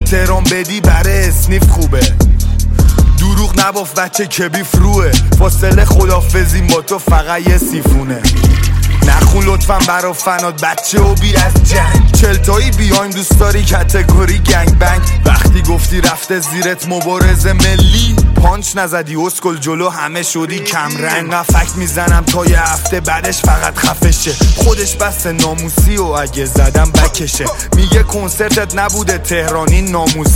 احترام بدی برای اسنیف خوبه. دروغ نباف بچه کبیف روه، فاصله خدافزی با تو فقط یه سیفونه. نخون لطفا برا فنات بچه و بی از جنگ، چلتایی بیایم دوست داری کتگوری گنگ بنگ. وقتی گفتی رفته زیرت مبارزه ملی، پانچ نزدی اسکل جلو همه شدی کم رنگ. فکت میزنم تا یه هفته بعدش فقط خفشه، خودش بس ناموسی و اگه زدم بکشه. میگه کنسرتت نبوده تهرانی ناموسی